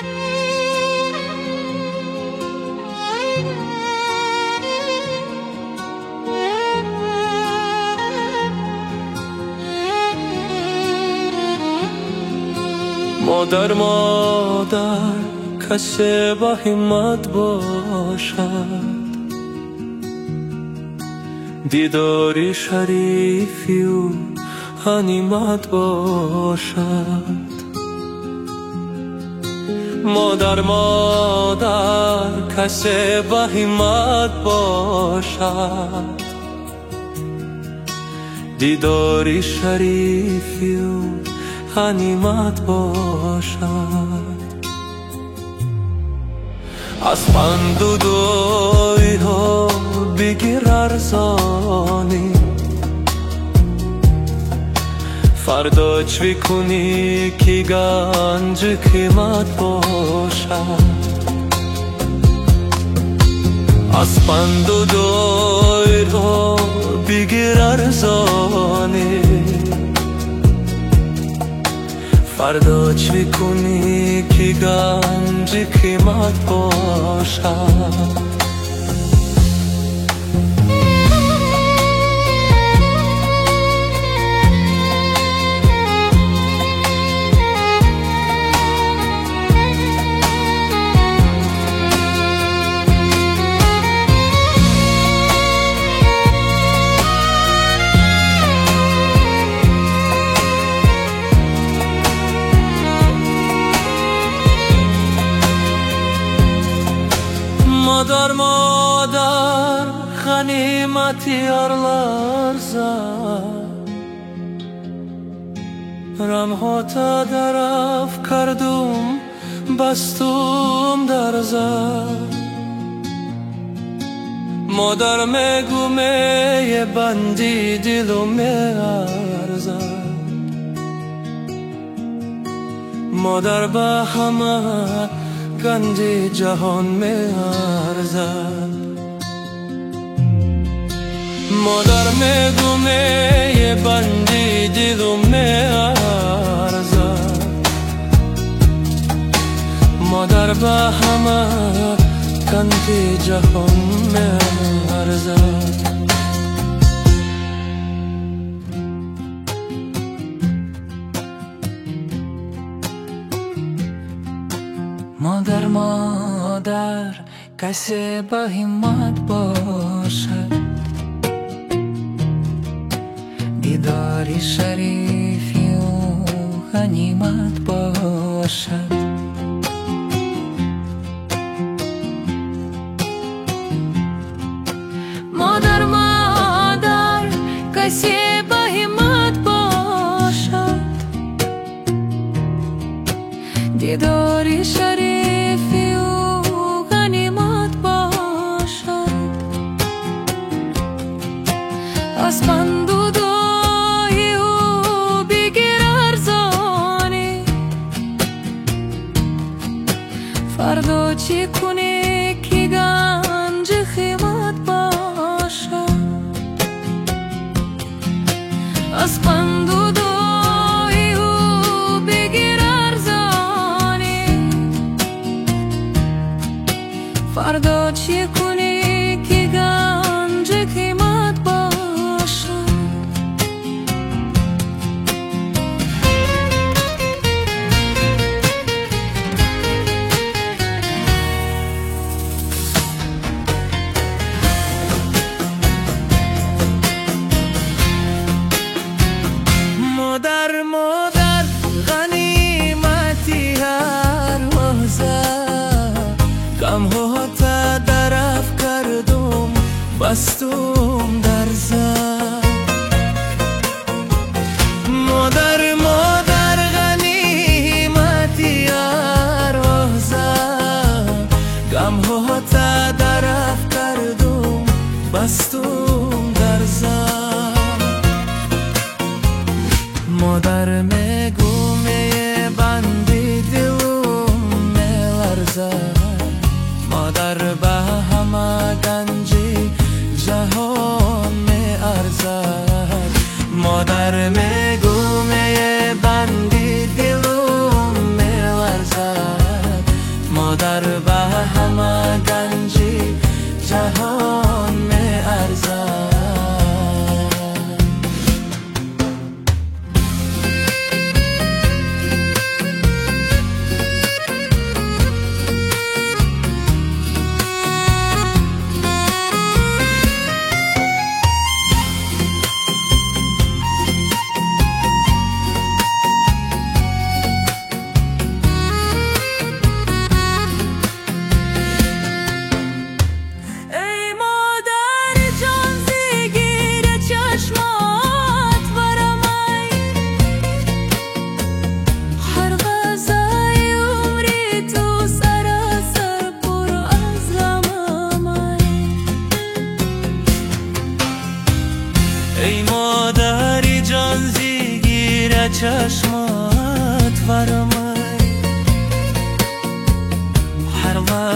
مادر کسی با همت باشد، دیداری شریفی و غنیمت باشد. مادر کسی با همت باشد، دیداری شریفی و غنیمت باشد. از پند و دعای ها بگیر ارزانی، فردا چی کنی که گنج قیمت باشد. از پند و دعای ها بگیر ارزانی، فردا چی کنی که گنج قیمت باشد. مادر غنیمتی هر لحظه، رمحاتا درف کردم بستم در زر. مادر میگو می بندی دلو میارزد، مادر به همه گنج جهان میارزد. مادر میگو می بندی دلو میارزد، مادر به همه گنج جهان میارزد. مادر کسی با همت باشد، دیداری شریفی و غنیمت باشد. مادر کسی با همت باشد، دیداری شریفی و غنیمت باشد. از پند و دعای او بگیر ارزانی، فردا چی کنی که گنج قیمت باشد. از پند و دعای او بگیر ارزانی، فردا چی کنی که گنج قیمت باشد. مادر غنیمتی هر لحظه، غمها تا درف کردم بستم در زر. مادر غنیمتی هر لحظه، غمها تا درف کردم بستم در زر. مادر میگو می بندی دلم میلرزد، مادر به همه گنج جهان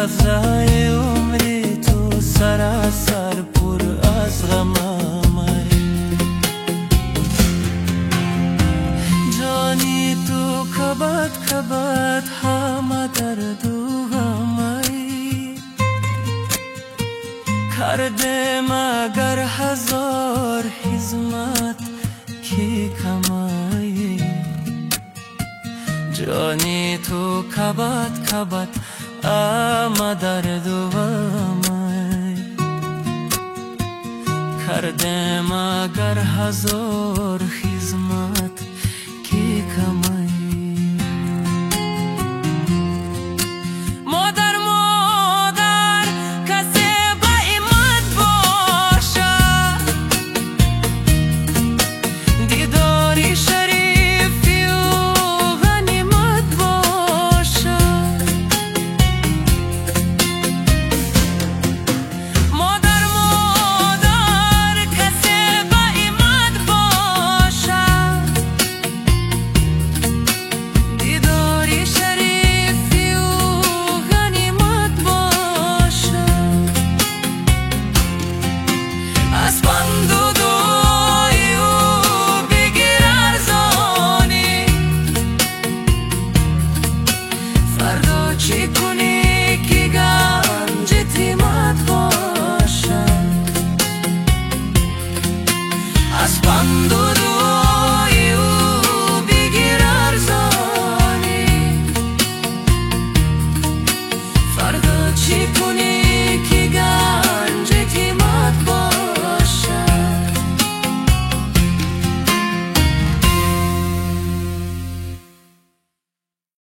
لحظه عمری تو سراسر پر از غمم جانی تو کبد همه درد و غمی کرده مگر هزار خدمت کی کمایی جانی تو کبد همه درد و غمی کرده مگر هزار